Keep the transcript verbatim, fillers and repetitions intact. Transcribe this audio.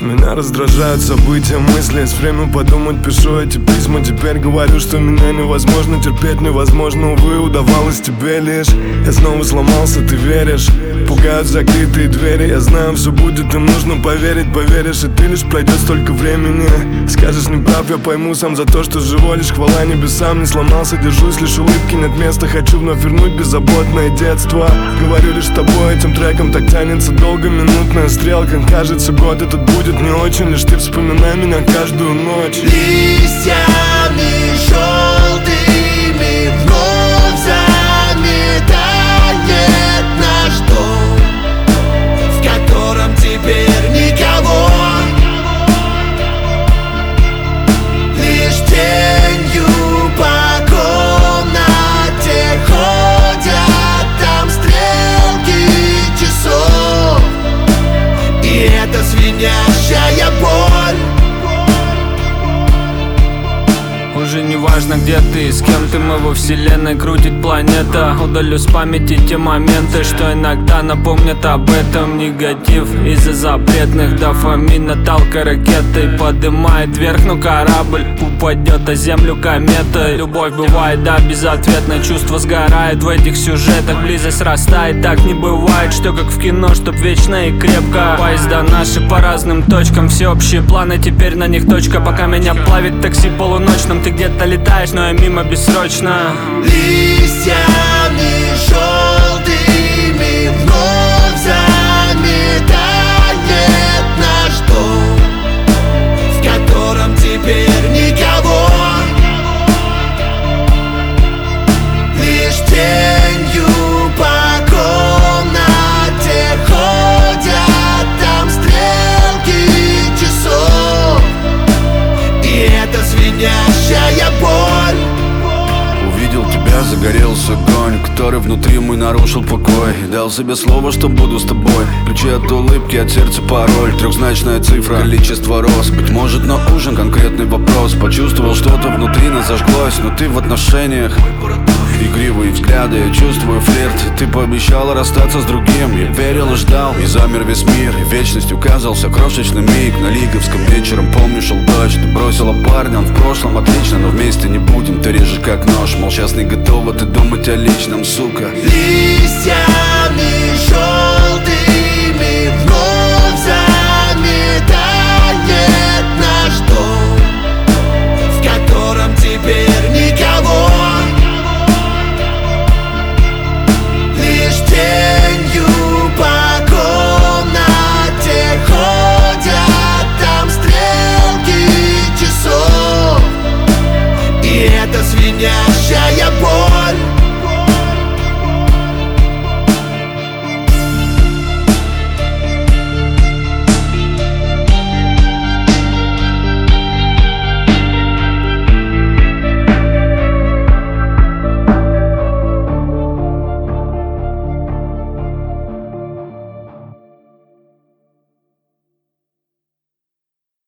Меня раздражают события, мысли. Есть время подумать, пишу эти письма. Теперь говорю, что меня невозможно терпеть. Невозможно, увы, удавалось тебе лишь. Я снова сломался, ты веришь? Пугают закрытые двери. Я знаю, все будет, им нужно поверить. Поверишь, и ты лишь пройдет столько времени. Скажешь, не прав, я пойму сам за то, что живой. Лишь хвала небесам, не сломался, держусь, лишь улыбки нет места. Хочу вновь вернуть беззаботное детство. Говорю лишь с тобой, этим треком так тянется долго. Минутная стрелка, кажется, год этот будет не очень. Лишь ты вспоминай меня каждую ночь. Листьями желтыми вновь заметает наш дом, в котором теперь никого. Лишь тенью по комнате ходят там стрелки часов. И это звенящая боль. Уже не важно, где ты, с кем ты, мы во вселенной крутит планета. Удалю с памяти те моменты, что иногда напомнят об этом. Негатив из-за запретных дофамина талка ракетой подымает вверх, но корабль упадет, а землю комета. Любовь бывает, да, безответно. Чувство сгорает в этих сюжетах. Близость растает, так не бывает, что как в кино, чтоб вечно и крепко. Поезда наши по разным точкам, всеобщие планы, теперь на них точка. Пока меня плавит такси полуночным, ты где-то летаешь, но я мимо бессрочно. Листьями желтыми вновь заметает наш дом, в котором теперь никого. Лишь тенью по комнате ходят там стрелки часов. И это звенящая боль. Увидел тебя, загорелся огонь, который внутри мой нарушил покой. Дал себе слово, что буду с тобой. Ключи от улыбки, от сердца пароль. Трехзначная цифра, количество роз. Быть может, на ужин конкретный вопрос. Почувствовал, что-то внутри нас зажглось. Но ты в отношениях. Игривые взгляды, я чувствую флирт. Ты пообещала расстаться с другим. Я верил и ждал, и замер весь мир. И вечностью казался крошечный миг. На Лиговском вечером, помню, шел дождь. Ты бросила парня, он в прошлом отлично, но вместе не будем. Ты режешь как нож, мол, сейчас не готова ты думать о личном, сука. Листьями желтыми